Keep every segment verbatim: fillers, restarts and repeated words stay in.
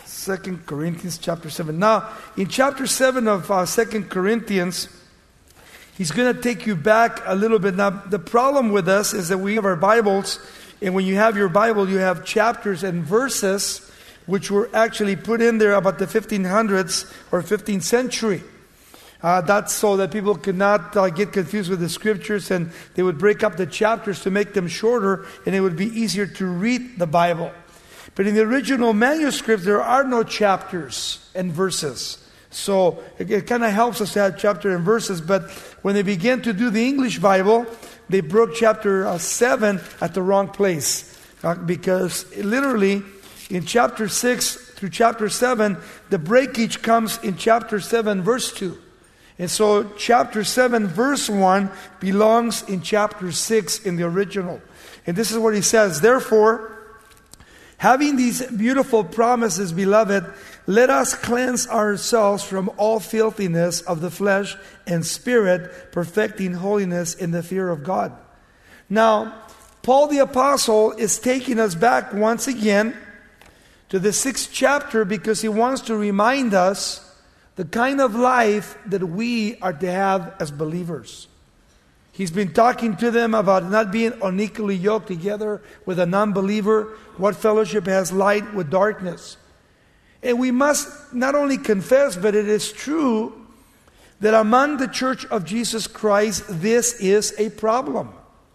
Second Corinthians chapter seven. Now, in chapter seven of uh, Second Corinthians, he's going to take you back a little bit. Now, the problem with us is that we have our Bibles, and when you have your Bible, you have chapters and verses which were actually put in there about the fifteen hundreds or fifteenth century. Uh, that's so that people could not uh, get confused with the scriptures, and they would break up the chapters to make them shorter, and it would be easier to read the Bible. But in the original manuscript, there are no chapters and verses. So it, it kind of helps us to have chapter and verses. But when they began to do the English Bible, they broke chapter uh, seven at the wrong place. Uh, because literally, in chapter six through chapter seven, the breakage comes in chapter seven, verse two. And so chapter seven, verse one belongs in chapter six in the original. And this is what he says. Therefore, having these beautiful promises, beloved, let us cleanse ourselves from all filthiness of the flesh and spirit, perfecting holiness in the fear of God. Now, Paul the Apostle is taking us back once again to the sixth chapter because he wants to remind us the kind of life that we are to have as believers. He's been talking to them about not being unequally yoked together with a non-believer. What fellowship has light with darkness? And we must not only confess, but it is true that among the Church of Jesus Christ, this is a problem.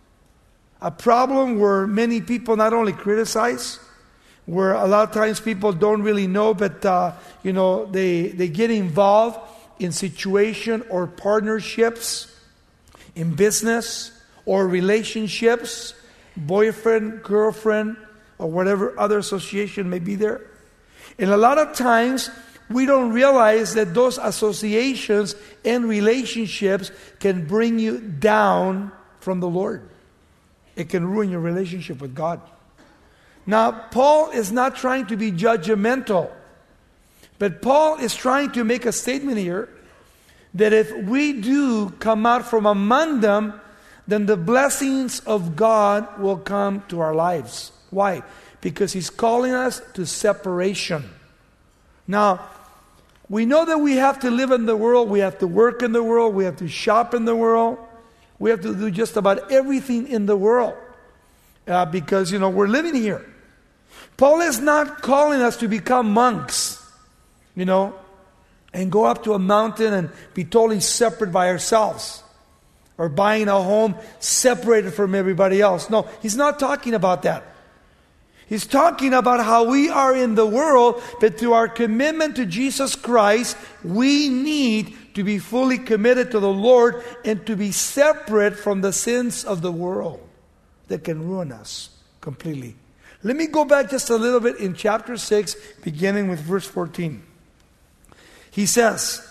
A problem where many people not only criticize, where a lot of times people don't really know, but uh, you know they, they get involved in situation or partnerships, in business or relationships, boyfriend, girlfriend, or whatever other association may be there. And a lot of times we don't realize that those associations and relationships can bring you down from the Lord. It can ruin your relationship with God. Now, Paul is not trying to be judgmental, but Paul is trying to make a statement here that if we do come out from among them, then the blessings of God will come to our lives. Why? Because he's calling us to separation. Now, we know that we have to live in the world, we have to work in the world, we have to shop in the world, we have to do just about everything in the world. Uh, because, you know, we're living here. Paul is not calling us to become monks, you know, and go up to a mountain and be totally separate by ourselves. Or buying a home separated from everybody else. No, he's not talking about that. He's talking about how we are in the world, but through our commitment to Jesus Christ, we need to be fully committed to the Lord and to be separate from the sins of the world that can ruin us completely. Let me go back just a little bit in chapter six, beginning with verse fourteen. He says,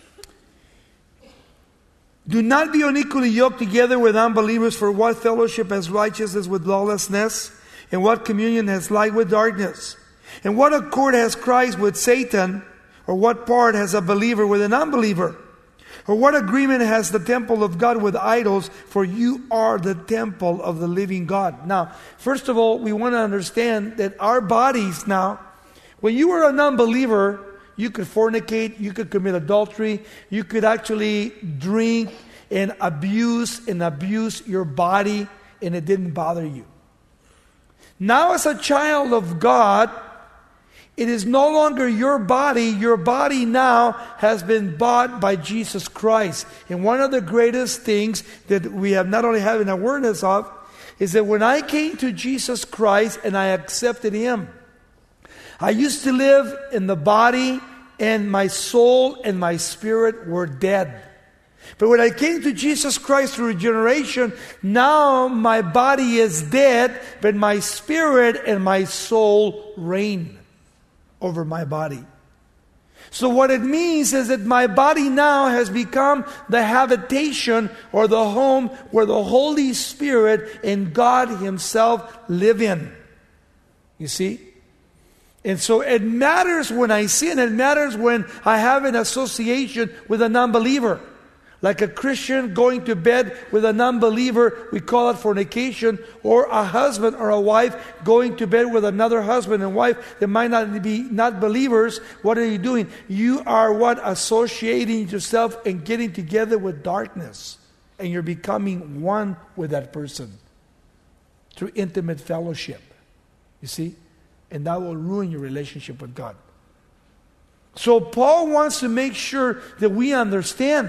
do not be unequally yoked together with unbelievers, for what fellowship has righteousness with lawlessness? And what communion has light with darkness? And what accord has Christ with Satan? Or what part has a believer with an unbeliever? Or what agreement has the temple of God with idols? For you are the temple of the living God. Now, first of all, we want to understand that our bodies now, when you were a non-believer, you could fornicate, you could commit adultery, you could actually drink and abuse and abuse your body, and it didn't bother you. Now as a child of God, it is no longer your body. Your body now has been bought by Jesus Christ. And one of the greatest things that we have not only have an awareness of is that when I came to Jesus Christ and I accepted Him, I used to live in the body, and my soul and my spirit were dead. But when I came to Jesus Christ through regeneration, now my body is dead, but my spirit and my soul reign over my body. So what it means is that my body now has become the habitation or the home where the Holy Spirit and God Himself live in. You see? And so it matters when I sin. It matters when I have an association with a non-believer. Like a Christian going to bed with a non-believer, we call it fornication. Or a husband or a wife going to bed with another husband and wife that might not be not believers. What are you doing? You are what? Associating yourself and getting together with darkness. And you're becoming one with that person through intimate fellowship. You see? And that will ruin your relationship with God. So Paul wants to make sure that we understand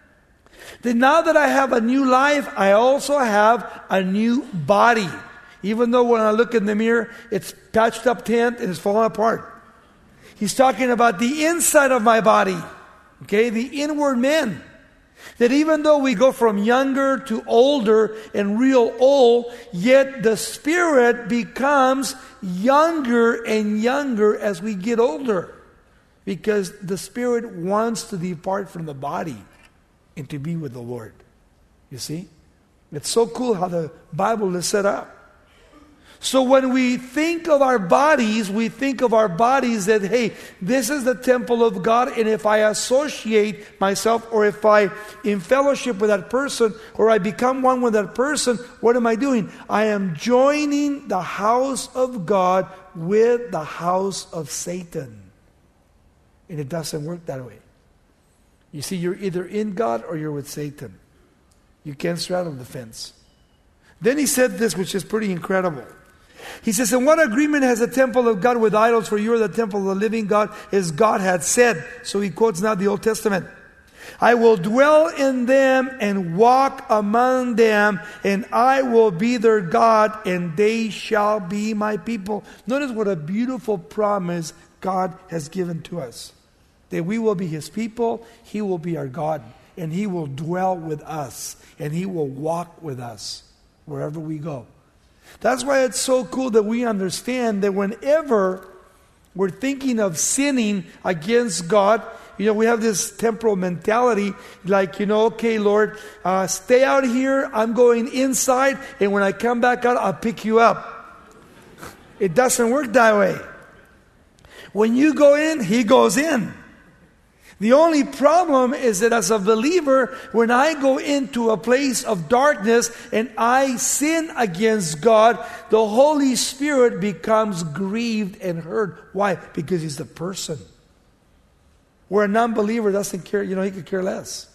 that now that I have a new life, I also have a new body. Even though when I look in the mirror, it's patched up tent and it's falling apart. He's talking about the inside of my body. Okay, the inward man. That even though we go from younger to older and real old, yet the spirit becomes younger and younger as we get older. Because the spirit wants to depart from the body and to be with the Lord. You see? It's so cool how the Bible is set up. So when we think of our bodies, we think of our bodies that, hey, this is the temple of God, and if I associate myself, or if I in fellowship with that person, or I become one with that person, what am I doing? I am joining the house of God with the house of Satan. And it doesn't work that way. You see, you're either in God or you're with Satan. You can't straddle the fence. Then he said this, which is pretty incredible. He says, "And what agreement has the temple of God with idols? For you are the temple of the living God, as God had said." So he quotes now the Old Testament. "I will dwell in them and walk among them, and I will be their God, and they shall be my people." Notice what a beautiful promise God has given to us. That we will be His people, He will be our God, and He will dwell with us, and He will walk with us wherever we go. That's why it's so cool that we understand that whenever we're thinking of sinning against God, you know, we have this temporal mentality, like, you know, okay, Lord, uh, stay out here, I'm going inside, and when I come back out, I'll pick you up. It doesn't work that way. When you go in, He goes in. The only problem is that as a believer, when I go into a place of darkness and I sin against God, the Holy Spirit becomes grieved and hurt. Why? Because He's the person. Where a non-believer doesn't care, you know, he could care less.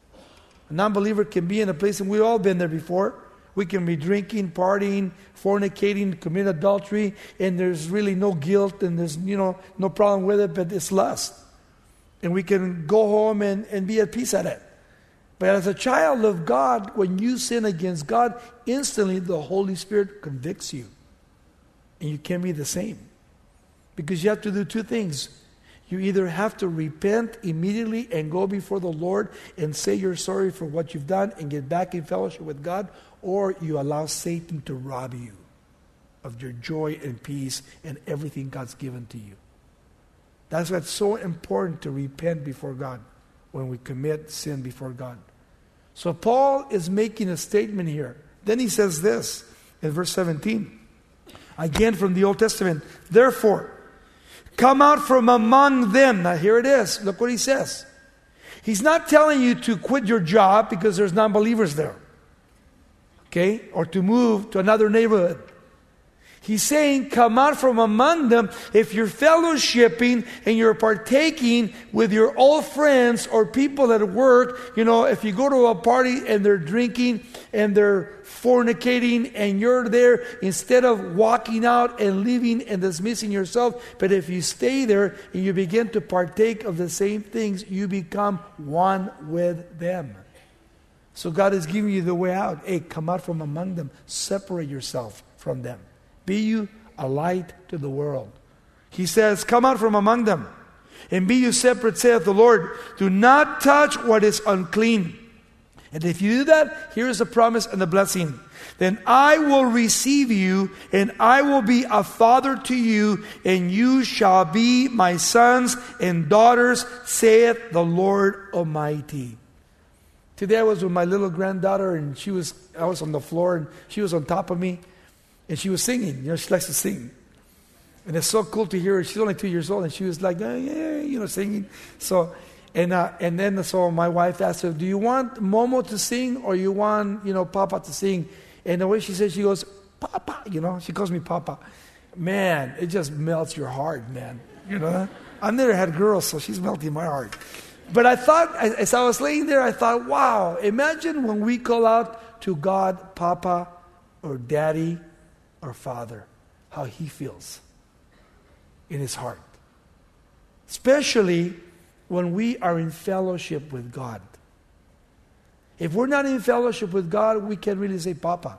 A non-believer can be in a place, and we've all been there before. We can be drinking, partying, fornicating, commit adultery, and there's really no guilt and there's, you know, no problem with it, but it's lust. And we can go home and, and be at peace at it. But as a child of God, when you sin against God, instantly the Holy Spirit convicts you. And you can't be the same. Because you have to do two things. You either have to repent immediately and go before the Lord and say you're sorry for what you've done and get back in fellowship with God, or you allow Satan to rob you of your joy and peace and everything God's given to you. That's why it's so important to repent before God when we commit sin before God. So Paul is making a statement here. Then he says this in verse seventeen. Again from the Old Testament. "Therefore, come out from among them." Now here it is. Look what he says. He's not telling you to quit your job because there's non-believers there. Okay? Or to move to another neighborhood. He's saying, come out from among them. If you're fellowshipping and you're partaking with your old friends or people at work, you know, if you go to a party and they're drinking and they're fornicating and you're there, instead of walking out and leaving and dismissing yourself, but if you stay there and you begin to partake of the same things, you become one with them. So God is giving you the way out. Hey, come out from among them. Separate yourself from them. Be you a light to the world. He says, come out from among them, and be you separate, saith the Lord. Do not touch what is unclean. And if you do that, here is the promise and the blessing. Then I will receive you, and I will be a father to you, and you shall be my sons and daughters, saith the Lord Almighty. Today I was with my little granddaughter, and she was I was on the floor, and she was on top of me. And she was singing. You know, she likes to sing. And it's so cool to hear her. She's only two years old. And she was like, oh, yeah, you know, singing. So, And uh, and then so my wife asked her, do you want Momo to sing or you want, you know, Papa to sing? And the way she says, she goes, Papa, you know, she calls me Papa. Man, it just melts your heart, man. You know, I've never had girls, so she's melting my heart. But I thought, as I was laying there, I thought, wow, imagine when we call out to God, Papa or Daddy or Father, how He feels in His heart. Especially when we are in fellowship with God. If we're not in fellowship with God, we can't really say Papa,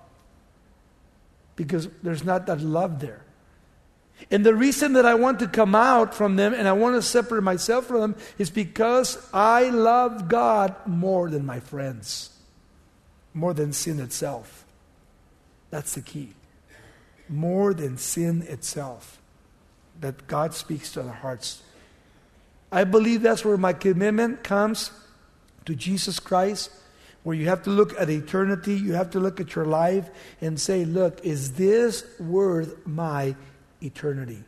because there's not that love there. And the reason that I want to come out from them and I want to separate myself from them is because I love God more than my friends, more than sin itself. That's the key. More than sin itself. That God speaks to our hearts. I believe that's where my commitment comes to Jesus Christ, where you have to look at eternity, you have to look at your life and say, look, is this worth my eternity?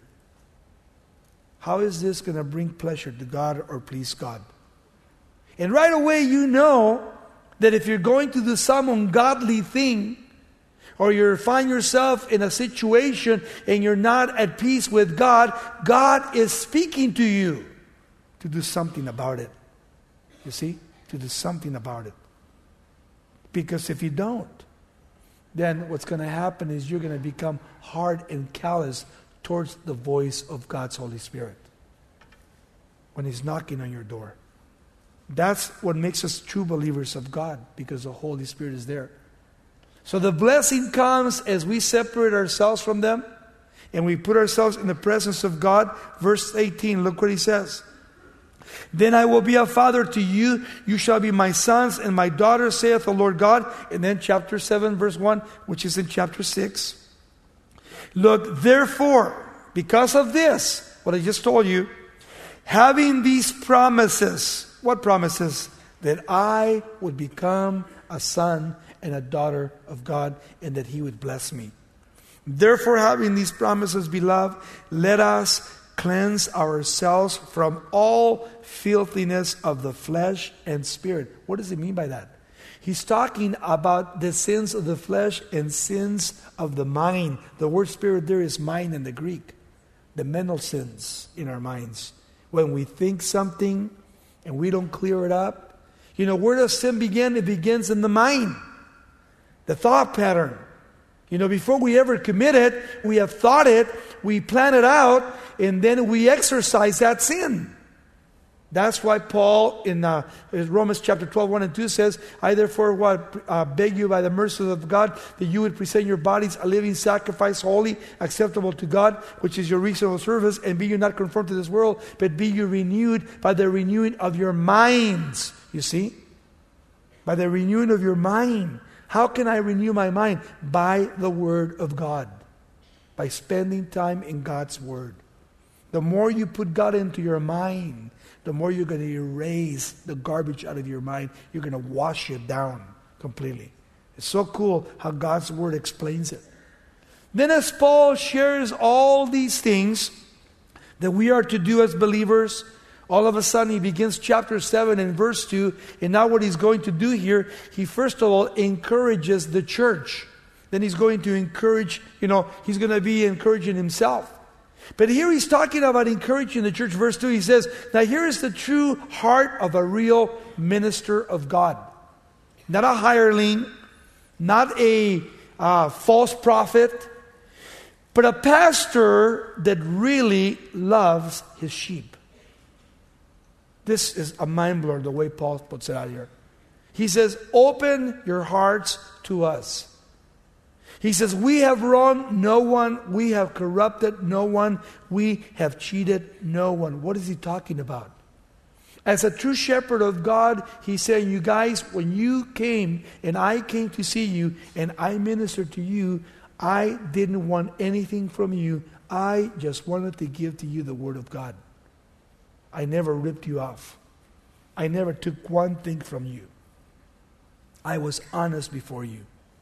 How is this going to bring pleasure to God or please God? And right away you know that if you're going to do some ungodly thing, or you find yourself in a situation and you're not at peace with God, God is speaking to you to do something about it. You see? To do something about it. Because if you don't, then what's going to happen is you're going to become hard and callous towards the voice of God's Holy Spirit when He's knocking on your door. That's what makes us true believers of God, because the Holy Spirit is there. So the blessing comes as we separate ourselves from them and we put ourselves in the presence of God. Verse eighteen, look what He says. Then I will be a father to you, you shall be my sons and my daughters, saith the Lord God. And then chapter seven, verse one, which is in chapter six. Look, therefore, because of this, what I just told you, having these promises, what promises? That I would become a son and a daughter of God, and that He would bless me. Therefore, having these promises, beloved, let us cleanse ourselves from all filthiness of the flesh and spirit. What does he mean by that? He's talking about the sins of the flesh and sins of the mind. The word spirit there is mind in the Greek. The mental sins in our minds. When we think something and we don't clear it up. You know, where does sin begin? It begins in the mind. The thought pattern. You know, before we ever commit it, we have thought it, we plan it out, and then we exercise that sin. That's why Paul in uh, Romans chapter twelve, one and two says, I therefore what, uh, beg you by the mercies of God that you would present your bodies a living sacrifice, holy, acceptable to God, which is your reasonable service, and be you not conformed to this world, but be you renewed by the renewing of your minds. You see? By the renewing of your mind. How can I renew my mind? By the Word of God. By spending time in God's Word. The more you put God into your mind, the more you're going to erase the garbage out of your mind. You're going to wash it down completely. It's so cool how God's Word explains it. Then as Paul shares all these things that we are to do as believers, all of a sudden he begins chapter seven and verse two, and now what he's going to do here, he first of all encourages the church. Then he's going to encourage, you know, he's going to be encouraging himself. But here he's talking about encouraging the church. Verse two, he says, now here is the true heart of a real minister of God. Not a hireling, not a uh, false prophet, but a pastor that really loves his sheep. This is a mind blower, the way Paul puts it out here. He says, open your hearts to us. He says, we have wronged no one. We have corrupted no one. We have cheated no one. What is he talking about? As a true shepherd of God, he's saying, you guys, when you came and I came to see you and I ministered to you, I didn't want anything from you. I just wanted to give to you the Word of God. I never ripped you off. I never took one thing from you. I was honest before you.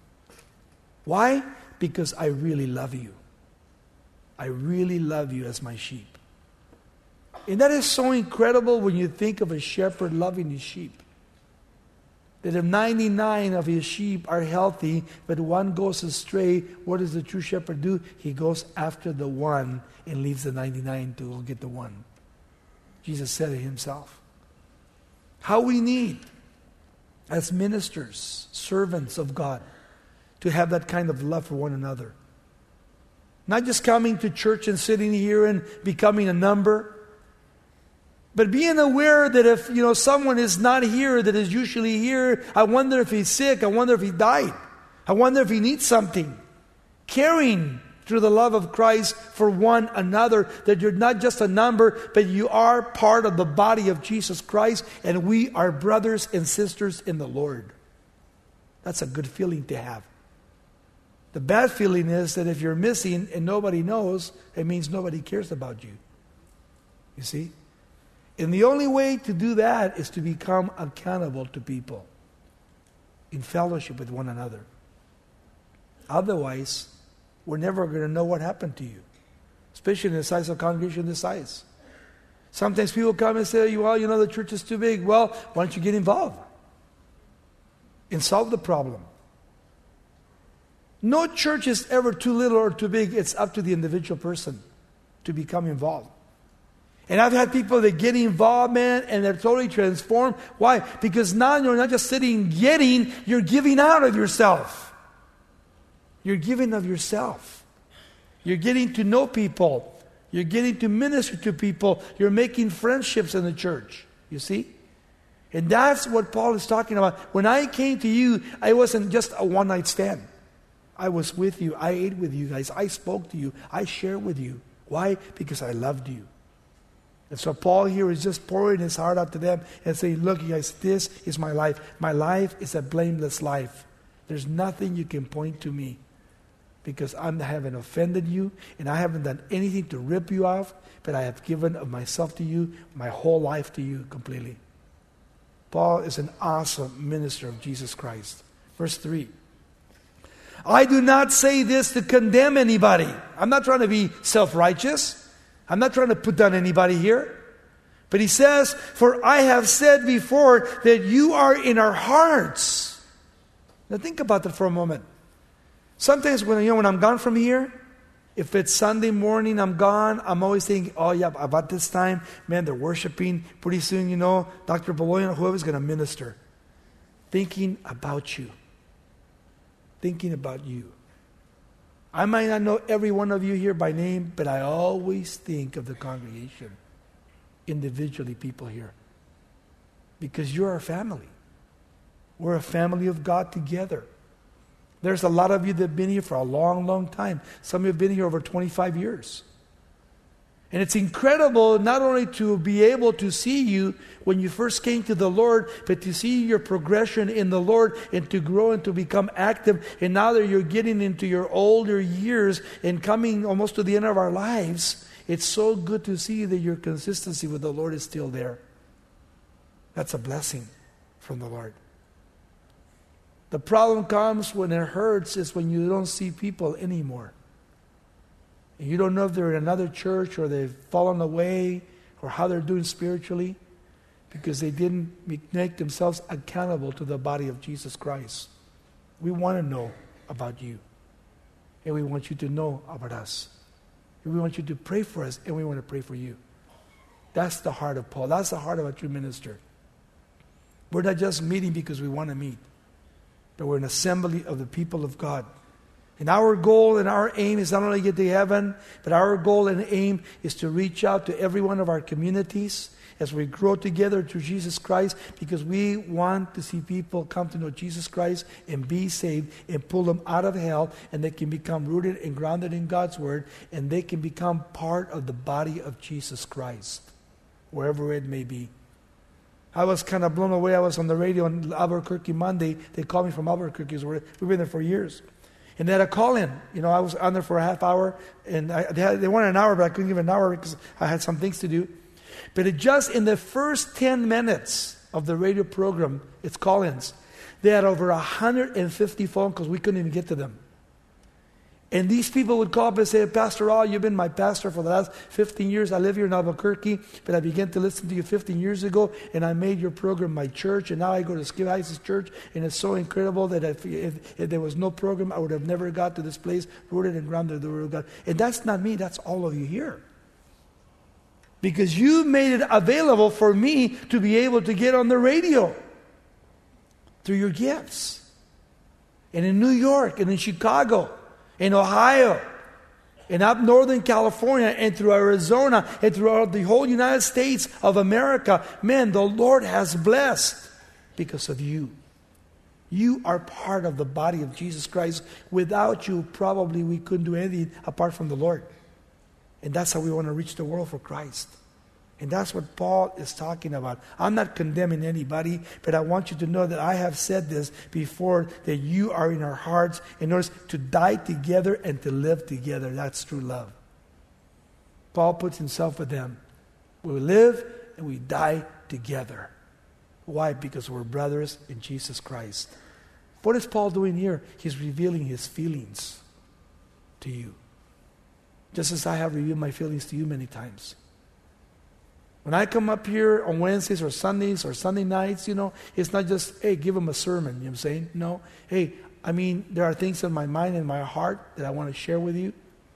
Why? Because I really love you. I really love you as my sheep. And that is so incredible when you think of a shepherd loving his sheep. That if ninety-nine of his sheep are healthy, but one goes astray, what does the true shepherd do? He goes after the one and leaves the ninety-nine to go get the one. Jesus said it himself. How we need, as ministers, servants of God, to have that kind of love for one another. Not just coming to church and sitting here and becoming a number, but being aware that if, you know, someone is not here that is usually here, I wonder if he's sick, I wonder if he died, I wonder if he needs something. Caring through the love of Christ for one another, that you're not just a number, but you are part of the body of Jesus Christ, and we are brothers and sisters in the Lord. That's a good feeling to have. The bad feeling is that if you're missing and nobody knows, it means nobody cares about you. You see? And the only way to do that is to become accountable to people in fellowship with one another. Otherwise, we're never going to know what happened to you, especially in the size of congregation this size. Sometimes people come and say, well, you know, the church is too big. Well, why don't you get involved and solve the problem? No church is ever too little or too big. It's up to the individual person to become involved. And I've had people that get involved, man, and they're totally transformed. Why? Because now you're not just sitting getting, you're giving out of yourself. You're giving of yourself. You're getting to know people. You're getting to minister to people. You're making friendships in the church. You see? And that's what Paul is talking about. When I came to you, I wasn't just a one-night stand. I was with you. I ate with you guys. I spoke to you. I shared with you. Why? Because I loved you. And so Paul here is just pouring his heart out to them and saying, look, you guys, this is my life. My life is a blameless life. There's nothing you can point to me because I haven't offended you and I haven't done anything to rip you off, but I have given of myself to you, my whole life to you completely. Paul is an awesome minister of Jesus Christ. Verse three. I do not say this to condemn anybody. I'm not trying to be self-righteous. I'm not trying to put down anybody here. But he says, for I have said before that you are in our hearts. Now think about that for a moment. Sometimes when, you know, when I'm gone from here, if it's Sunday morning, I'm gone, I'm always thinking, oh yeah, about this time, man, they're worshiping. Pretty soon, you know, Doctor Beloyan, whoever's going to minister. Thinking about you. Thinking about you. I might not know every one of you here by name, but I always think of the congregation. Individually, people here. Because you're our family. We're a family of God together. There's a lot of you that have been here for a long, long time. Some of you have been here over twenty-five years. And it's incredible not only to be able to see you when you first came to the Lord, but to see your progression in the Lord and to grow and to become active. And now that you're getting into your older years and coming almost to the end of our lives, it's so good to see that your consistency with the Lord is still there. That's a blessing from the Lord. The problem comes when it hurts is when you don't see people anymore. And you don't know if they're in another church or they've fallen away or how they're doing spiritually because they didn't make themselves accountable to the body of Jesus Christ. We want to know about you. And we want you to know about us. And we want you to pray for us and we want to pray for you. That's the heart of Paul. That's the heart of a true minister. We're not just meeting because we want to meet, but we're an assembly of the people of God. And our goal and our aim is not only to get to heaven, but our goal and aim is to reach out to every one of our communities as we grow together through Jesus Christ, because we want to see people come to know Jesus Christ and be saved and pull them out of hell, and they can become rooted and grounded in God's Word, and they can become part of the body of Jesus Christ, wherever it may be. I was kind of blown away. I was on the radio on Albuquerque Monday. They called me from Albuquerque. We've been there for years. And they had a call-in. You know, I was on there for a half hour, and I, they, had, they wanted an hour, but I couldn't give an hour because I had some things to do. But it just in the first ten minutes of the radio program, it's call-ins, they had over one hundred fifty phone calls. We couldn't even get to them. And these people would call up and say, Pastor Al, you've been my pastor for the last fifteen years. I live here in Albuquerque, but I began to listen to you fifteen years ago, and I made your program my church, and now I go to Skip Heights Church, and it's so incredible that if, if, if there was no program, I would have never got to this place, rooted and grounded in the Word of God. And that's not me, that's all of you here. Because you made it available for me to be able to get on the radio through your gifts. And in New York, and in Chicago, in Ohio, and up Northern California, and through Arizona, and throughout the whole United States of America. Man, the Lord has blessed because of you. You are part of the body of Jesus Christ. Without you, probably we couldn't do anything apart from the Lord. And that's how we want to reach the world for Christ. And that's what Paul is talking about. I'm not condemning anybody, but I want you to know that I have said this before, that you are in our hearts in order to die together and to live together. That's true love. Paul puts himself with them. We live and we die together. Why? Because we're brothers in Jesus Christ. What is Paul doing here? He's revealing his feelings to you. Just as I have revealed my feelings to you many times. When I come up here on Wednesdays or Sundays or Sunday nights, you know, it's not just, hey, give them a sermon, you know what I'm saying? No. Hey, I mean, there are things in my mind and my heart that I want to share with you.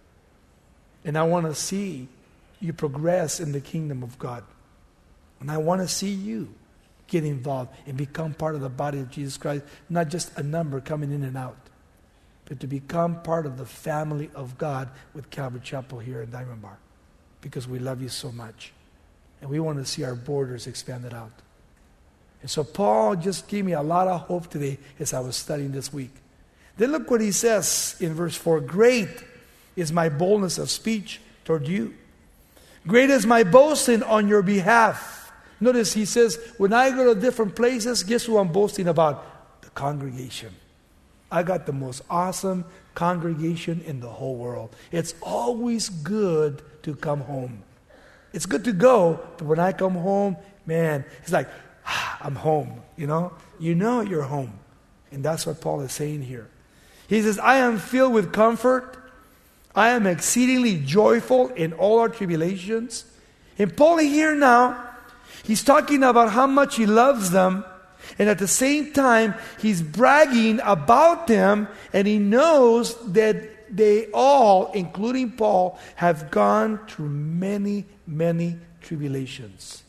And I want to see you progress in the kingdom of God. And I want to see you get involved and become part of the body of Jesus Christ, not just a number coming in and out, but to become part of the family of God with Calvary Chapel here in Diamond Bar, because we love you so much. And we want to see our borders expanded out. And so Paul just gave me a lot of hope today as I was studying this week. Then look what he says in verse four. Great is my boldness of speech toward you. Great is my boasting on your behalf. Notice he says, when I go to different places, guess who I'm boasting about? The congregation. I got the most awesome congregation in the whole world. It's always good to come home. It's good to go, but when I come home, man, it's like, ah, I'm home, you know? You know you're home. And that's what Paul is saying here. He says, I am filled with comfort. I am exceedingly joyful in all our tribulations. And Paul here now, he's talking about how much he loves them. And at the same time, he's bragging about them. And he knows that they all, including Paul, have gone through many, many tribulations,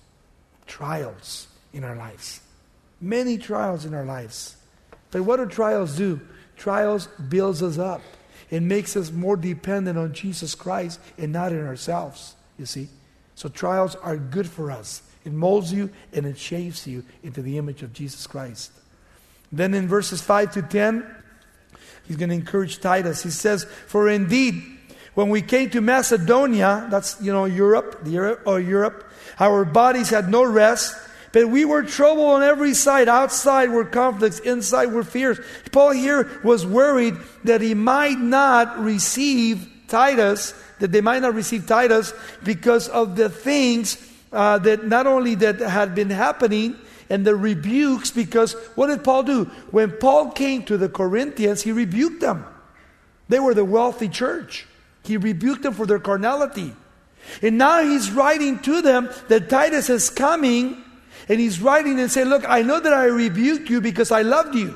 trials in our lives. Many trials in our lives. But what do trials do? Trials builds us up. It makes us more dependent on Jesus Christ and not in ourselves, you see. So trials are good for us. It molds you and it shapes you into the image of Jesus Christ. Then in verses five to ten, he's going to encourage Titus. He says, for indeed, when we came to Macedonia, that's, you know, Europe, the Europe or Europe, our bodies had no rest, but we were troubled on every side. Outside were conflicts, inside were fears. Paul here was worried that he might not receive Titus, that they might not receive Titus because of the things uh, that not only that had been happening, and the rebukes, because what did Paul do? When Paul came to the Corinthians, he rebuked them. They were the wealthy church. He rebuked them for their carnality. And now he's writing to them that Titus is coming, and he's writing and saying, look, I know that I rebuked you because I loved you.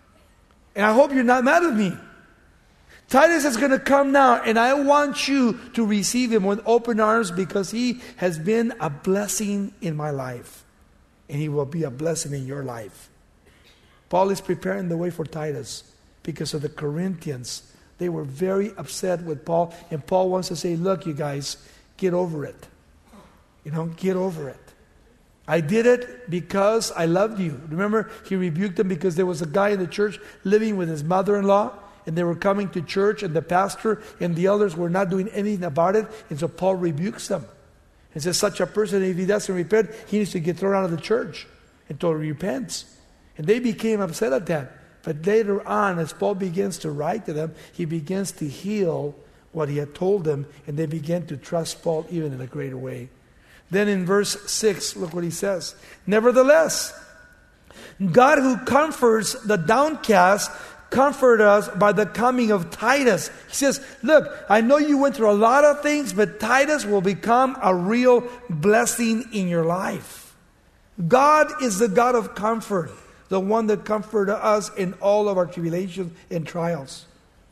And I hope you're not mad at me. Titus is going to come now, and I want you to receive him with open arms because he has been a blessing in my life. And he will be a blessing in your life. Paul is preparing the way for Titus because of the Corinthians. They were very upset with Paul. And Paul wants to say, look, you guys, get over it. You know, get over it. I did it because I loved you. Remember, he rebuked them because there was a guy in the church living with his mother-in-law. And they were coming to church, and the pastor and the elders were not doing anything about it. And so Paul rebukes them. And says, such a person, if he doesn't repent, he needs to get thrown out of the church until he repents. And they became upset at that. But later on, as Paul begins to write to them, he begins to heal what he had told them, and they began to trust Paul even in a greater way. Then in verse six, look what he says. Nevertheless, God who comforts the downcast comfort us by the coming of Titus. He says, look, I know you went through a lot of things, but Titus will become a real blessing in your life. God is the God of comfort, the one that comforted us in all of our tribulations and trials.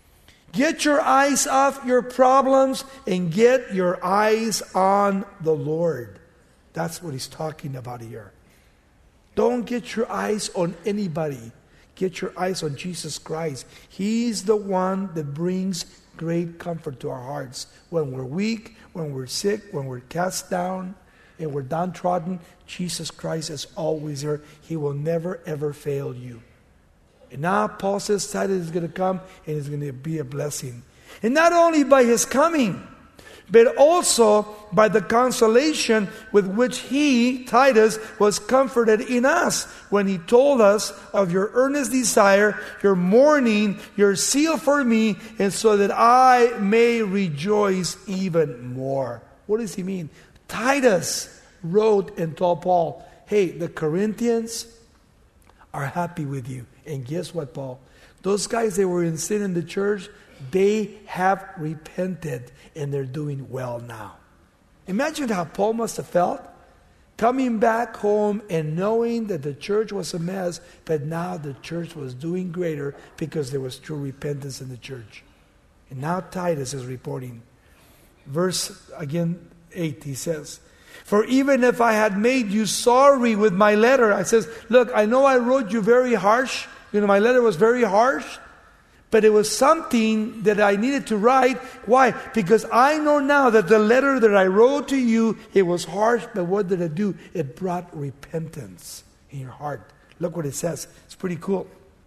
Get your eyes off your problems and get your eyes on the Lord. That's what he's talking about here. Don't get your eyes on anybody. Get your eyes on Jesus Christ. He's the one that brings great comfort to our hearts. When we're weak, when we're sick, when we're cast down, and we're downtrodden, Jesus Christ is always there. He will never, ever fail you. And now Paul says Titus is going to come and is going to be a blessing. And not only by his coming, but also by the consolation with which he, Titus, was comforted in us when he told us of your earnest desire, your mourning, your zeal for me, and so that I may rejoice even more. What does he mean? Titus wrote and told Paul, hey, the Corinthians are happy with you. And guess what, Paul? Those guys that were in sin in the church, they have repented and they're doing well now. Imagine how Paul must have felt coming back home and knowing that the church was a mess, but now the church was doing greater because there was true repentance in the church. And now Titus is reporting. Verse, again, eight, he says, for even if I had made you sorry with my letter, I says, look, I know I wrote you very harsh. You know, my letter was very harsh. But it was something that I needed to write. Why? Because I know now that the letter that I wrote to you, it was harsh, but what did it do? It brought repentance in your heart. Look what it says. It's pretty cool.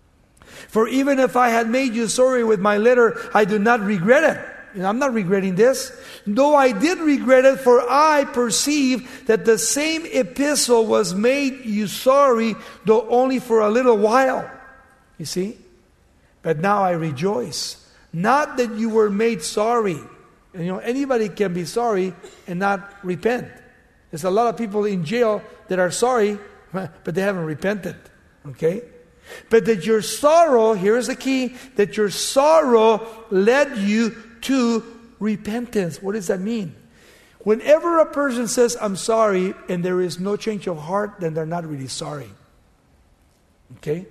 For even if I had made you sorry with my letter, I do not regret it. You know, I'm not regretting this. Though I did regret it, for I perceive that the same epistle was made you sorry, though only for a little while. You see? But now I rejoice. Not that you were made sorry. And, you know, anybody can be sorry and not repent. There's a lot of people in jail that are sorry, but they haven't repented. Okay? But that your sorrow, here's the key, that your sorrow led you to repentance. What does that mean? Whenever a person says, I'm sorry, and there is no change of heart, then they're not really sorry. Okay?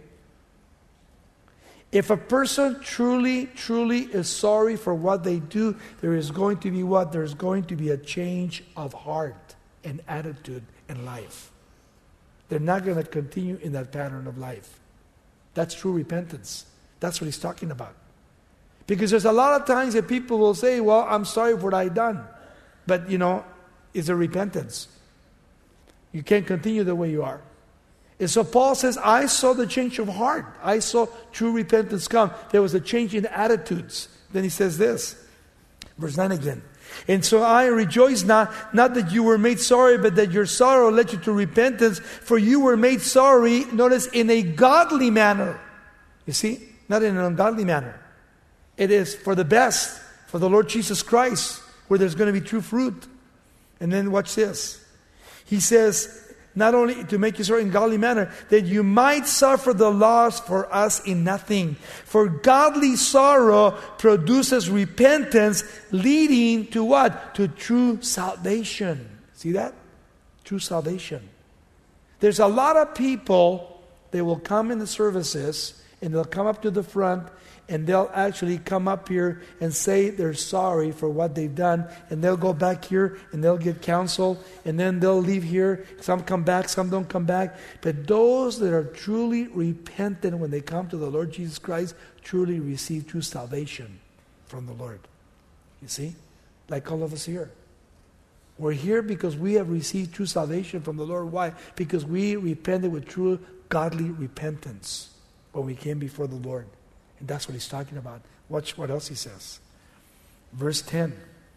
If a person truly, truly is sorry for what they do, there is going to be what? There's going to be a change of heart and attitude in life. They're not going to continue in that pattern of life. That's true repentance. That's what he's talking about. Because there's a lot of times that people will say, well, I'm sorry for what I've done. But, you know, it's a repentance. You can't continue the way you are. And so Paul says, I saw the change of heart. I saw true repentance come. There was a change in attitudes. Then he says this, verse nine again. And so I rejoice not, not that you were made sorry, but that your sorrow led you to repentance. For you were made sorry, notice, in a godly manner. You see? Not in an ungodly manner. It is for the best, for the Lord Jesus Christ, where there's going to be true fruit. And then watch this. He says, not only to make you sorry in godly manner, that you might suffer the loss for us in nothing. For godly sorrow produces repentance, leading to what? To true salvation. See that? True salvation. There's a lot of people, they will come in the services, and they'll come up to the front, and they'll actually come up here and say they're sorry for what they've done. And they'll go back here and they'll get counsel. And then they'll leave here. Some come back, some don't come back. But those that are truly repentant when they come to the Lord Jesus Christ truly receive true salvation from the Lord. You see? Like all of us here. We're here because we have received true salvation from the Lord. Why? Because we repented with true godly repentance when we came before the Lord. And that's what he's talking about. Watch what else he says. Verse ten.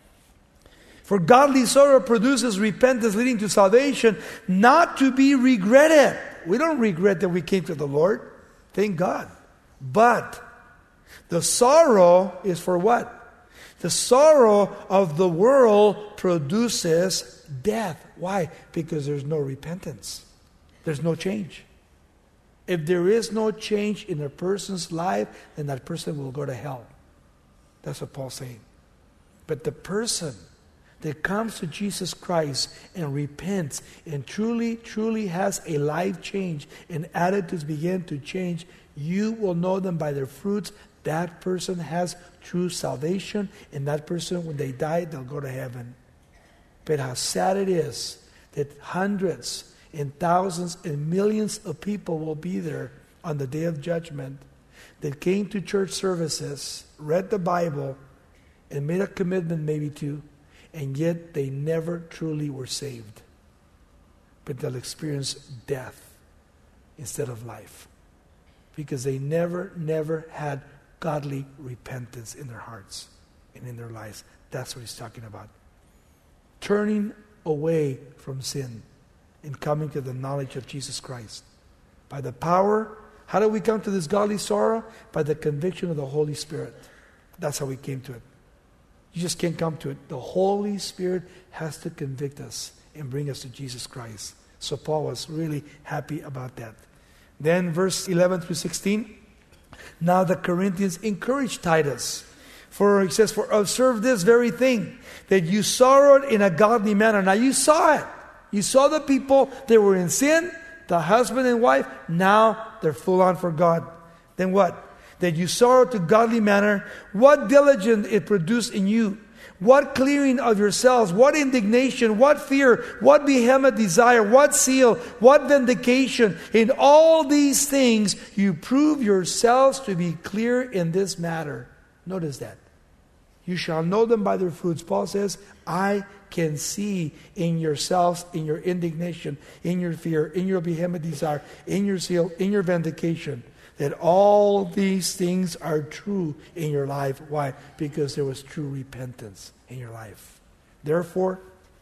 For godly sorrow produces repentance leading to salvation, not to be regretted. We don't regret that we came to the Lord. Thank God. But the sorrow is for what? The sorrow of the world produces death. Why? Because there's no repentance. There's no change. If there is no change in a person's life, then that person will go to hell. That's what Paul's saying. But the person that comes to Jesus Christ and repents and truly, truly has a life change and attitudes begin to change, you will know them by their fruits. That person has true salvation, and that person, when they die, they'll go to heaven. But how sad it is that hundreds and thousands and millions of people will be there on the day of judgment that came to church services, read the Bible, and made a commitment maybe to, and yet they never truly were saved. But they'll experience death instead of life. Because they never, never had godly repentance in their hearts and in their lives. That's what he's talking about. Turning away from sin and coming to the knowledge of Jesus Christ. By the power, how do we come to this godly sorrow? By the conviction of the Holy Spirit. That's how we came to it. You just can't come to it. The Holy Spirit has to convict us and bring us to Jesus Christ. So Paul was really happy about that. Then verse eleven through sixteen. Now the Corinthians encouraged Titus. For he says, for observe this very thing, that you sorrowed in a godly manner. Now you saw it. You saw the people, they were in sin, the husband and wife. Now they're full on for God. Then what? That you sorrow to godly manner. What diligence it produced in you. What clearing of yourselves. What indignation. What fear. What vehement desire. What zeal. What vindication. In all these things you prove yourselves to be clear in this matter. Notice that. You shall know them by their fruits. Paul says, I can see in yourselves, in your indignation, in your fear, in your vehement desire, in your zeal, in your vindication, that all these things are true in your life. Why? Because there was true repentance in your life. Therefore,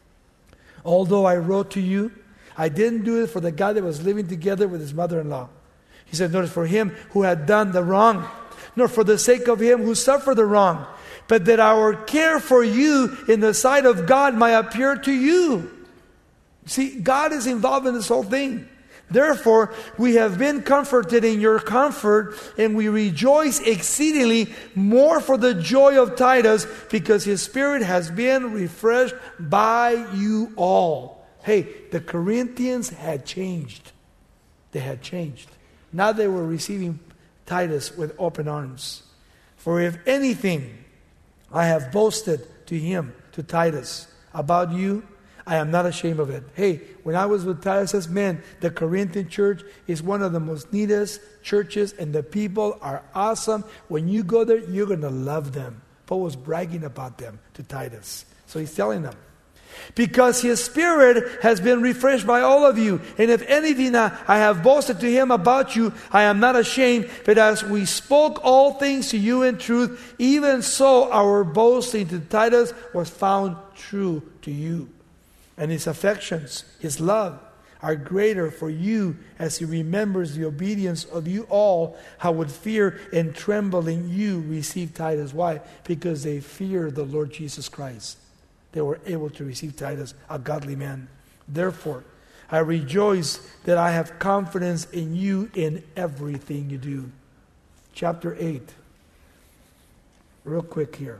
although I wrote to you, I didn't do it for the guy that was living together with his mother-in-law. He said, notice, for him who had done the wrong, nor for the sake of him who suffered the wrong, but that our care for you in the sight of God might appear to you. See, God is involved in this whole thing. Therefore, we have been comforted in your comfort, and we rejoice exceedingly more for the joy of Titus, because his spirit has been refreshed by you all. Hey, the Corinthians had changed. They had changed. Now they were receiving Titus with open arms. For if anything I have boasted to him, to Titus, about you, I am not ashamed of it. Hey, when I was with Titus, says, man, the Corinthian church is one of the most neatest churches, and the people are awesome. When you go there, you're going to love them. Paul was bragging about them to Titus. So he's telling them, because his spirit has been refreshed by all of you. And if anything I have boasted to him about you, I am not ashamed. But as we spoke all things to you in truth, even so our boasting to Titus was found true to you. And his affections, his love, are greater for you as he remembers the obedience of you all, how with fear and trembling you receive Titus. Why? Because they fear the Lord Jesus Christ. They were able to receive Titus, a godly man. Therefore, I rejoice that I have confidence in you in everything you do. Chapter eight. Real quick here.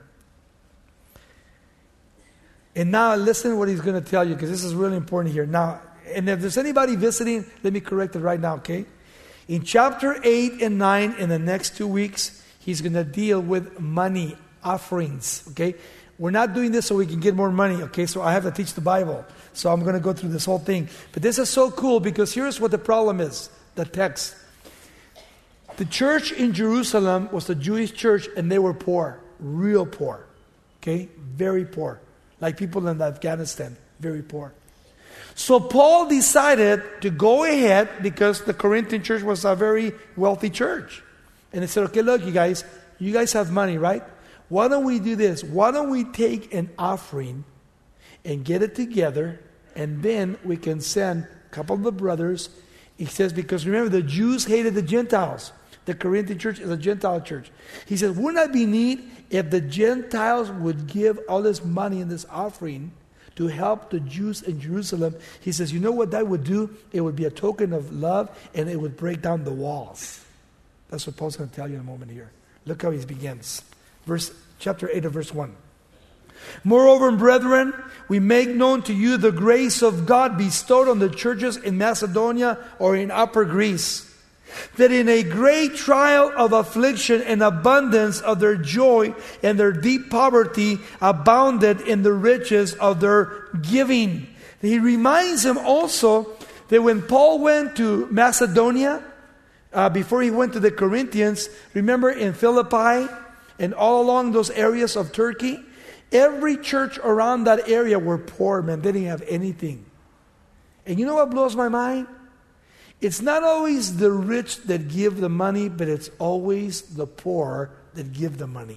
And now listen to what he's going to tell you, because this is really important here. Now, and if there's anybody visiting, let me correct it right now, okay? In chapter eight and nine, in the next two weeks, he's going to deal with money, offerings, okay? We're not doing this so we can get more money, okay? So I have to teach the Bible. So I'm going to go through this whole thing. But this is so cool, because here's what the problem is, the text. The church in Jerusalem was the Jewish church, and they were poor, real poor, okay? Very poor. Like people in Afghanistan, very poor. So Paul decided to go ahead, because the Corinthian church was a very wealthy church. And he said, okay, look, you guys, you guys have money, right? Why don't we do this? Why don't we take an offering and get it together, and then we can send a couple of the brothers. He says, because remember, the Jews hated the Gentiles. The Corinthian church is a Gentile church. He says, wouldn't that be neat if the Gentiles would give all this money and this offering to help the Jews in Jerusalem. He says, you know what that would do? It would be a token of love, and it would break down the walls. That's what Paul's going to tell you in a moment here. Look how he begins. Verse, chapter eight of verse one. Moreover, brethren, we make known to you the grace of God bestowed on the churches in Macedonia or in Upper Greece, that in a great trial of affliction and abundance of their joy and their deep poverty abounded in the riches of their giving. He reminds them also that when Paul went to Macedonia, uh, before he went to the Corinthians, remember in Philippi and all along those areas of Turkey, every church around that area were poor, man. They didn't have anything. And you know what blows my mind? It's not always the rich that give the money, but it's always the poor that give the money.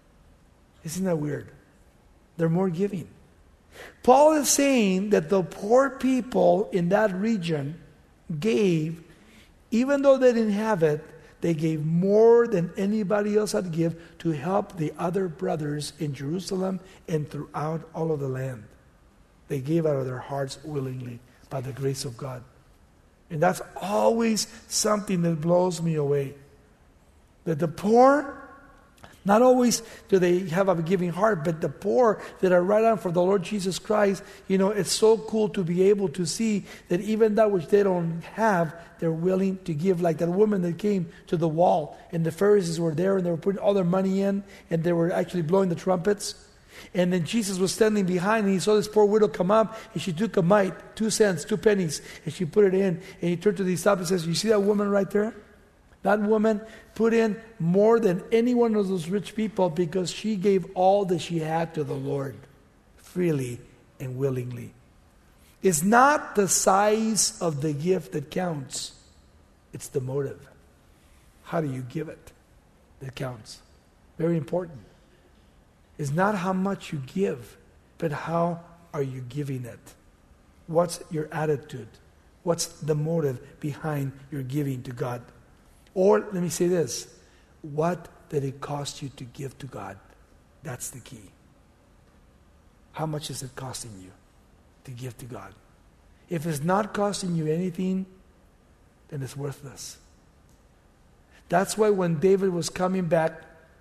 Isn't that weird? They're more giving. Paul is saying that the poor people in that region gave, even though they didn't have it, they gave more than anybody else had to give to help the other brothers in Jerusalem and throughout all of the land. They gave out of their hearts willingly by the grace of God. And that's always something that blows me away. That the poor, not always do they have a giving heart, but the poor that are right on for the Lord Jesus Christ, you know, it's so cool to be able to see that even that which they don't have, they're willing to give. Like that woman that came to the wall, and the Pharisees were there, and they were putting all their money in, and they were actually blowing the trumpets. And then Jesus was standing behind, and he saw this poor widow come up, and she took a mite, two cents, two pennies, and she put it in. And he turned to the disciples and says, you see that woman right there? That woman put in more than any one of those rich people because she gave all that she had to the Lord, freely and willingly. It's not the size of the gift that counts. It's the motive. How do you give it that counts? Very important. It's not how much you give, but how are you giving it? What's your attitude? What's the motive behind your giving to God? Or, let me say this, what did it cost you to give to God? That's the key. How much is it costing you to give to God? If it's not costing you anything, then it's worthless. That's why when David was coming back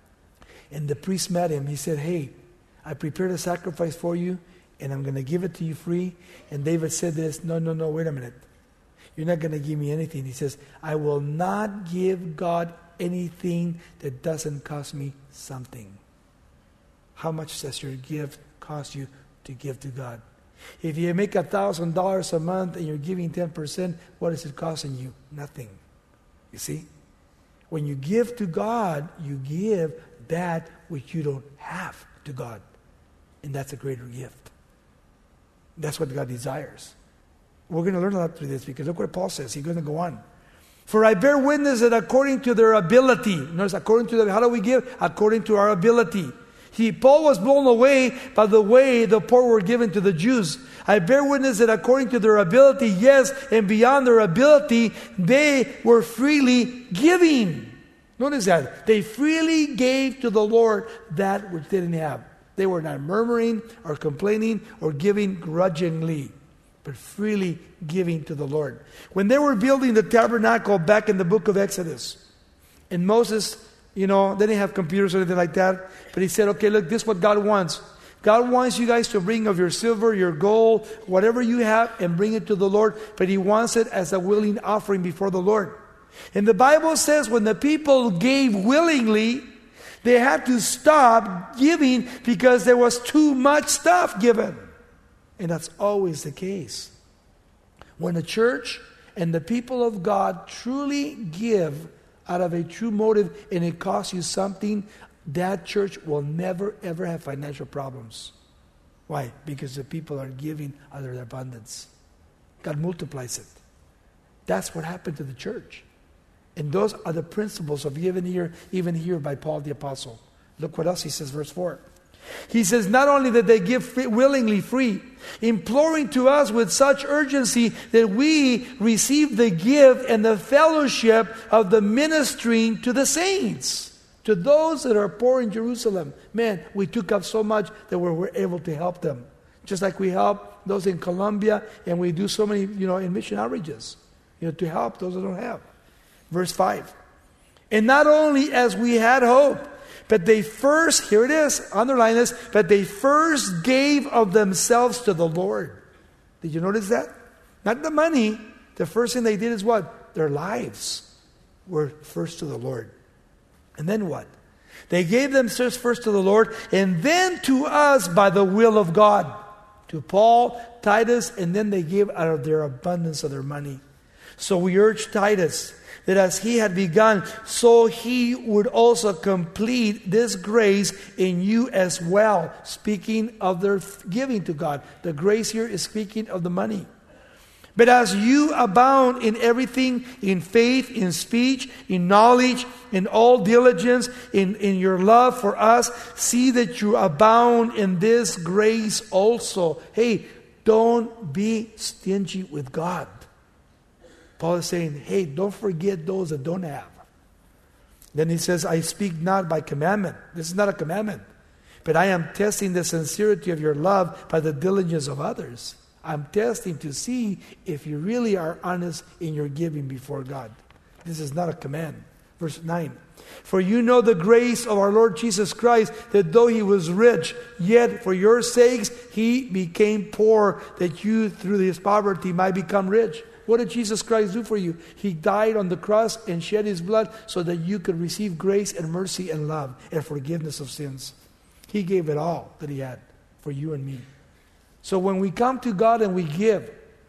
and the priest met him, he said, hey, I prepared a sacrifice for you and I'm going to give it to you free. And David said this, no, no, no, wait a minute. You're not going to give me anything. He says, I will not give God anything that doesn't cost me something. How much does your gift cost you to give to God? If you make one thousand dollars a month and you're giving ten percent, what is it costing you? Nothing. You see? When you give to God, you give that which you don't have to God. And that's a greater gift. That's what God desires. We're going to learn a lot through this because look what Paul says. He's going to go on. For I bear witness that according to their ability, notice according to the, how do we give? According to our ability. He, Paul was blown away by the way the poor were given to the Jews. I bear witness that according to their ability, yes, and beyond their ability, they were freely giving. Notice that. They freely gave to the Lord that which they didn't have. They were not murmuring or complaining or giving grudgingly, but freely giving to the Lord. When they were building the tabernacle back in the book of Exodus, and Moses, you know, they didn't have computers or anything like that, but he said, okay, look, this is what God wants. God wants you guys to bring of your silver, your gold, whatever you have, and bring it to the Lord, but he wants it as a willing offering before the Lord. And the Bible says when the people gave willingly, they had to stop giving because there was too much stuff given. And that's always the case. When the church and the people of God truly give out of a true motive and it costs you something, that church will never ever have financial problems. Why? Because the people are giving out of their abundance. God multiplies it. That's what happened to the church. And those are the principles of giving here, even here by Paul the Apostle. Look what else he says, verse four. He says, not only that they give free, willingly free, imploring to us with such urgency that we receive the gift and the fellowship of the ministering to the saints, to those that are poor in Jerusalem. Man, we took up so much that we were able to help them, Just like we help those in Colombia, and we do so many, you know, in mission outreaches, you know, to help those that don't have. Verse five. And not only as we had hope, but they first, here it is, underline this, but they first gave of themselves to the Lord. Did you notice that? Not the money. The first thing they did is what? Their lives were first to the Lord. And then what? They gave themselves first to the Lord, and then to us by the will of God. To Paul, Titus, and then they gave out of their abundance of their money. So we urge Titus that as he had begun, so he would also complete this grace in you as well. Speaking of their giving to God. The grace here is speaking of the money. But as you abound in everything, in faith, in speech, in knowledge, in all diligence, in, in your love for us, see that you abound in this grace also. Hey, don't be stingy with God. Paul is saying, hey, don't forget those that don't have. Then he says, I speak not by commandment. This is not a commandment. But I am testing the sincerity of your love by the diligence of others. I'm testing to see if you really are honest in your giving before God. This is not a command. Verse nine. For you know the grace of our Lord Jesus Christ, that though he was rich, yet for your sakes he became poor, that you through his poverty might become rich. What did Jesus Christ do for you? He died on the cross and shed his blood so that you could receive grace and mercy and love and forgiveness of sins. He gave it all that he had for you and me. So when we come to God and we give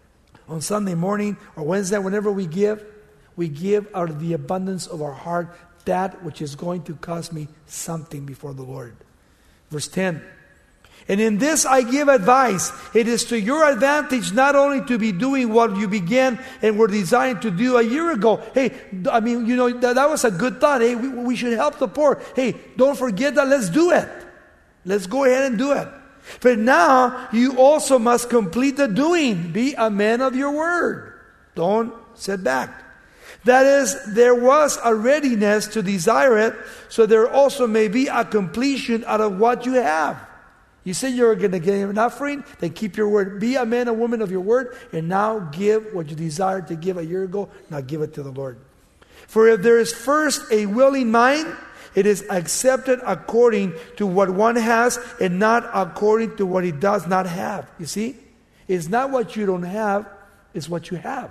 on Sunday morning or Wednesday, whenever we give, we give out of the abundance of our heart that which is going to cost me something before the Lord. Verse ten. And in this I give advice. It is to your advantage not only to be doing what you began and were designed to do a year ago. Hey, I mean, you know, that, that was a good thought. Hey, we, we should help the poor. Hey, don't forget that. Let's do it. Let's go ahead and do it. But now you also must complete the doing. Be a man of your word. Don't sit back. That is, there was a readiness to desire it, so there also may be a completion out of what you have. You say you're going to give an offering, then keep your word. Be a man or woman of your word, and now give what you desired to give a year ago. Now give it to the Lord. For if there is first a willing mind, it is accepted according to what one has and not according to what he does not have. You see? It's not what you don't have, it's what you have.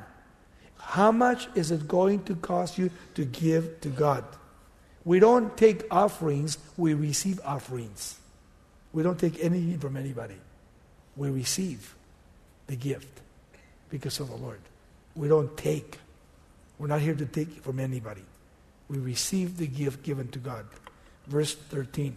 How much is it going to cost you to give to God? We don't take offerings, we receive offerings. We don't take anything from anybody. We receive the gift because of the Lord. We don't take. We're not here to take from anybody. We receive the gift given to God. Verse thirteen.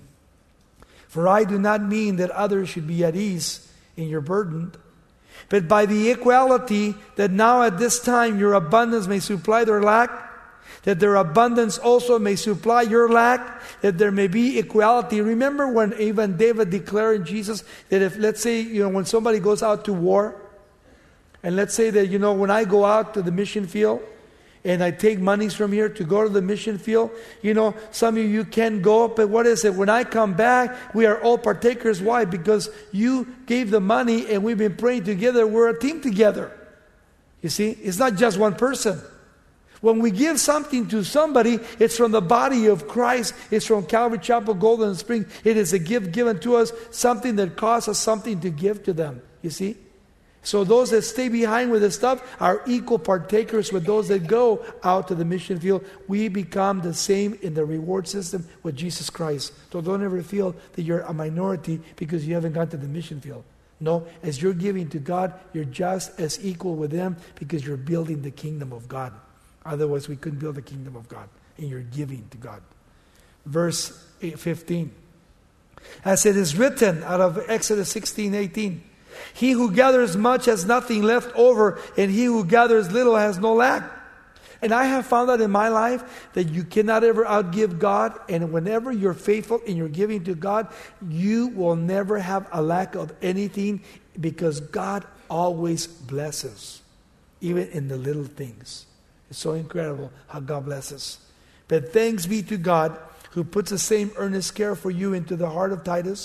For I do not mean that others should be at ease in your burden, but by the equality that now at this time your abundance may supply their lack, that their abundance also may supply your lack, that there may be equality. Remember when even David declared in Jesus that if, let's say, you know, when somebody goes out to war, and let's say that, you know, when I go out to the mission field, and I take monies from here to go to the mission field. You know, some of you can go, but what is it? When I come back, we are all partakers. Why? Because you gave the money and we've been praying together. We're a team together. You see, it's not just one person. When we give something to somebody, it's from the body of Christ. It's from Calvary Chapel, Golden Spring. It is a gift given to us, something that costs us something to give to them. You see? So those that stay behind with the stuff are equal partakers with those that go out to the mission field. We become the same in the reward system with Jesus Christ. So don't ever feel that you're a minority because you haven't gone to the mission field. No, as you're giving to God, you're just as equal with them because you're building the kingdom of God. Otherwise, we couldn't build the kingdom of God, and you're giving to God. Verse fifteen. As it is written out of Exodus sixteen eighteen. He who gathers much has nothing left over, and he who gathers little has no lack. And I have found out in my life that you cannot ever outgive God, and whenever you're faithful in your giving to God, you will never have a lack of anything because God always blesses, even in the little things. It's so incredible how God blesses. But thanks be to God who puts the same earnest care for you into the heart of Titus,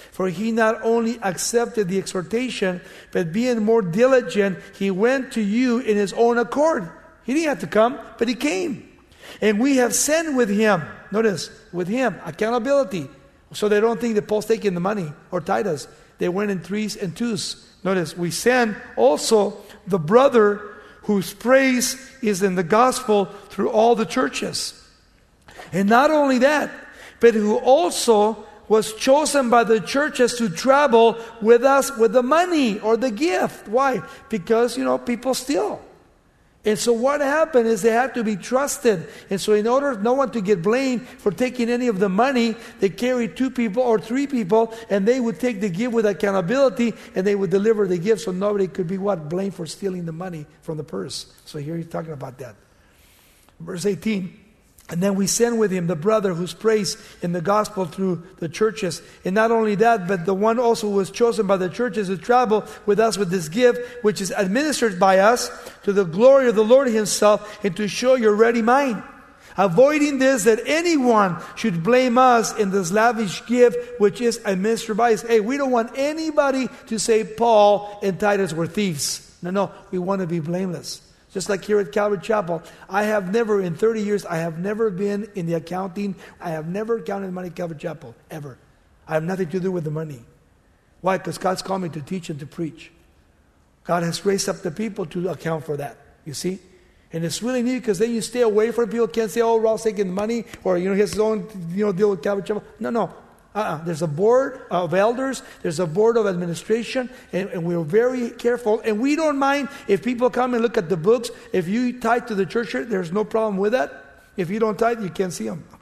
For he not only accepted the exhortation, but being more diligent, he went to you in his own accord. He didn't have to come, but he came. And we have sent with him, notice, with him, accountability. So they don't think that Paul's taking the money or Titus. They went in threes and twos. Notice, we send also the brother whose praise is in the gospel through all the churches. And not only that, but who also was chosen by the churches to travel with us with the money or the gift. Why? Because, you know, people steal. And so what happened is they had to be trusted. And so in order no one to get blamed for taking any of the money, they carried two people or three people, and they would take the gift with accountability, and they would deliver the gift so nobody could be what? Blamed for stealing the money from the purse. So here he's talking about that. Verse eighteen. And then we send with him the brother who's praised in the gospel through the churches. And not only that, but the one also who was chosen by the churches to travel with us with this gift, which is administered by us to the glory of the Lord himself, and to show your ready mind. Avoiding this, that anyone should blame us in this lavish gift which is administered by us. Hey, we don't want anybody to say Paul and Titus were thieves. No, no, we want to be blameless. Just like here at Calvary Chapel, I have never, in thirty years, I have never been in the accounting. I have never counted money at Calvary Chapel, ever. I have nothing to do with the money. Why? Because God's called me to teach and to preach. God has raised up the people to account for that, you see? And it's really neat because then you stay away from people. Can't say, oh, Ralph's taking the money, or, you know, he has his own, you know, deal with Calvary Chapel. No, no. Uh-uh. There's a board of elders, there's a board of administration, and, and we're very careful. And we don't mind if people come and look at the books. If you tithe to the church, there's no problem with that. If you don't tithe, you can't see them.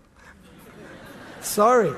Sorry.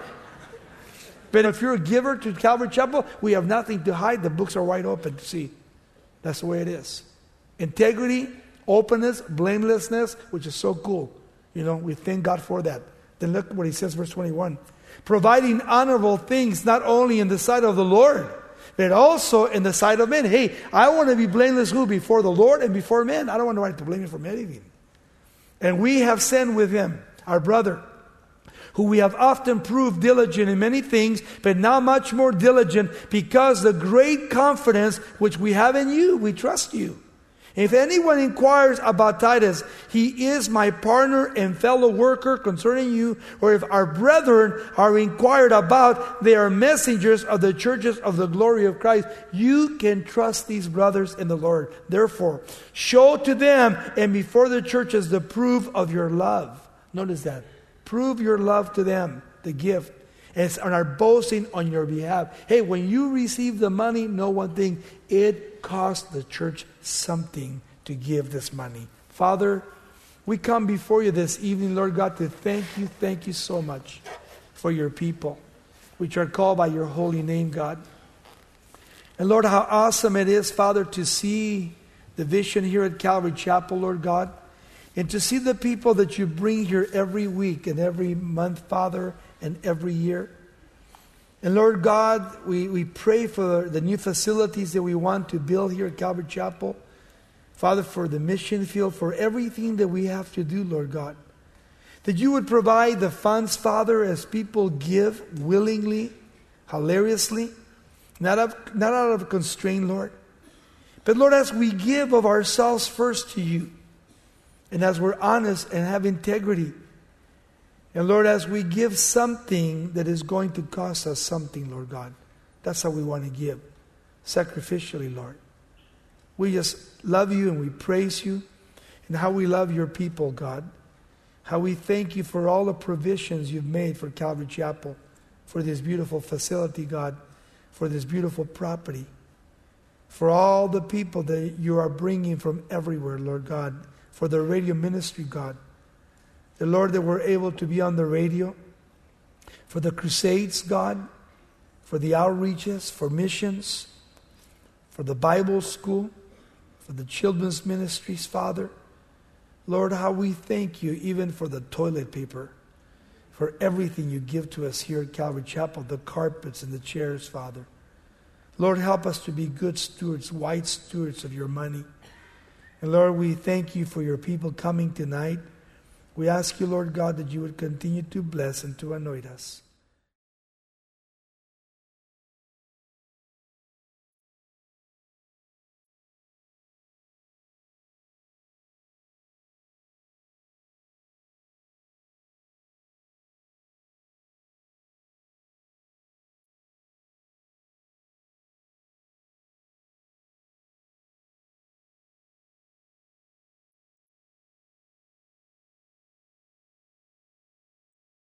But if you're a giver to Calvary Chapel, we have nothing to hide. The books are wide open to see. That's the way it is. Integrity, openness, blamelessness, which is so cool. You know, we thank God for that. Then look what he says, verse twenty-one. Providing honorable things not only in the sight of the Lord, but also in the sight of men. Hey, I want to be blameless who? Before the Lord and before men. I don't want nobody to blame me for anything. And we have sent with him our brother, who we have often proved diligent in many things, but now much more diligent, because the great confidence which we have in you, we trust you. If anyone inquires about Titus, he is my partner and fellow worker concerning you. Or if our brethren are inquired about, they are messengers of the churches of the glory of Christ. You can trust these brothers in the Lord. Therefore, show to them and before the churches the proof of your love. Notice that. Prove your love to them, the gift. And it's on our boasting on your behalf. Hey, when you receive the money, know one thing. It cost the church something to give this money. Father, we come before you this evening, Lord God, to thank you, thank you so much for your people, which are called by your holy name, God. And Lord, how awesome it is, Father, to see the vision here at Calvary Chapel, Lord God, and to see the people that you bring here every week and every month, Father, and every year. And Lord God, we, we pray for the new facilities that we want to build here at Calvary Chapel. Father, for the mission field, for everything that we have to do, Lord God. That you would provide the funds, Father, as people give willingly, hilariously, not, of, not out of constraint, Lord. But Lord, as we give of ourselves first to you, and as we're honest and have integrity, and Lord, as we give something that is going to cost us something, Lord God, that's how we want to give, sacrificially, Lord. We just love you and we praise you, and how we love your people, God. How we thank you for all the provisions you've made for Calvary Chapel, for this beautiful facility, God, for this beautiful property, for all the people that you are bringing from everywhere, Lord God, for the radio ministry, God. The Lord, that we're able to be on the radio, for the crusades, God, for the outreaches, for missions, for the Bible school, for the children's ministries, Father. Lord, how we thank you even for the toilet paper, for everything you give to us here at Calvary Chapel, the carpets and the chairs, Father. Lord, help us to be good stewards, wise stewards of your money. And Lord, we thank you for your people coming tonight. We ask you, Lord God, that you would continue to bless and to anoint us.